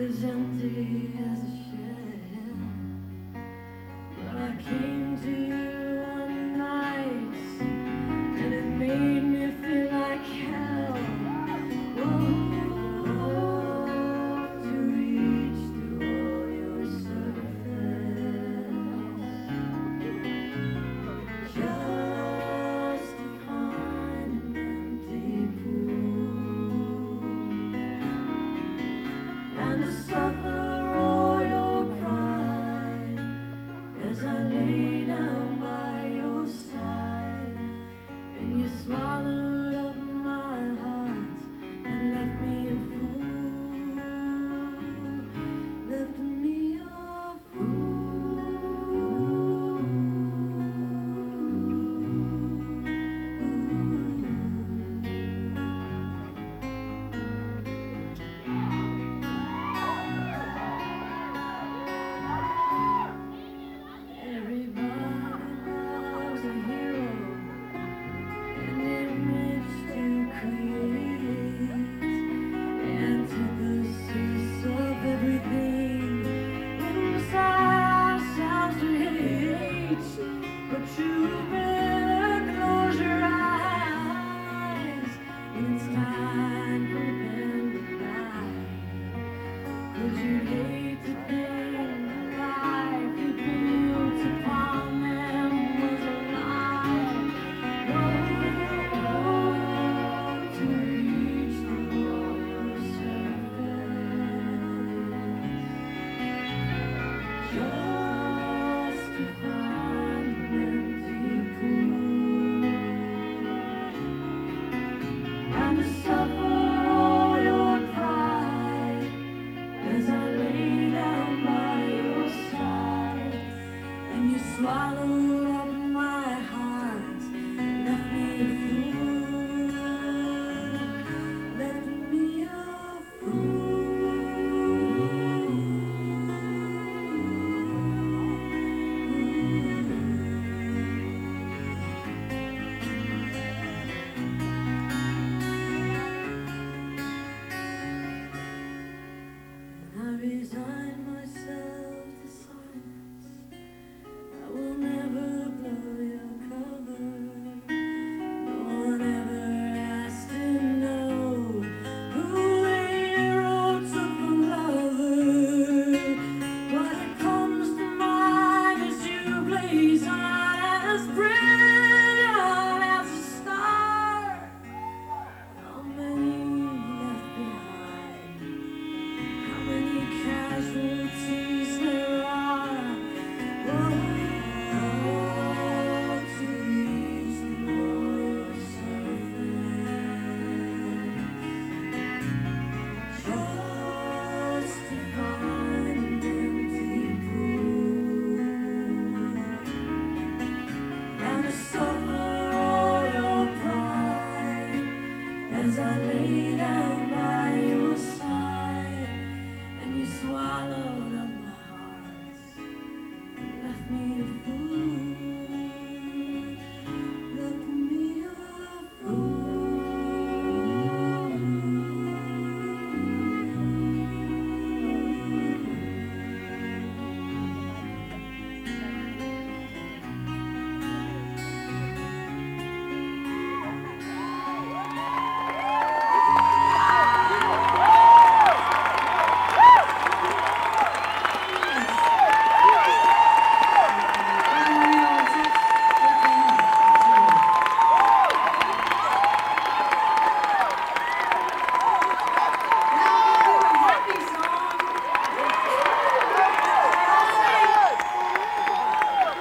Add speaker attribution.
Speaker 1: as empty as a shed. But I came to you one night, and it made me feel like hell. Whoa, to reach through all your surface, just to find an empty pool, and to suffer all your pride as I lay down by your side, and you swallowed up my heart and left me a fool, left me a fool. Everybody loves a hero, an image to create, and to the source of everything inside sounds to hate. But you better close your eyes, it's time for them to die. 'Cause you'd hate to think the life you built upon them was a lie. Oh, to reach through all your surface, just to find an empty pool, and to suffer all your pride as I lay down by your side, and you swallowed up my heart, left me a fool, left me a fool. I resigned.